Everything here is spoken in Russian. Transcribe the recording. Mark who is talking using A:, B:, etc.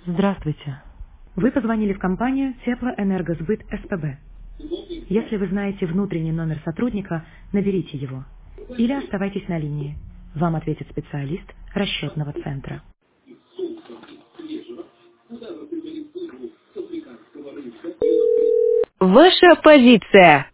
A: Здравствуйте. Вы позвонили в компанию Теплоэнергосбыт СПБ. Если вы знаете внутренний номер сотрудника, наберите его. Или оставайтесь на линии. Вам ответит специалист расчетного центра. Ваша позиция.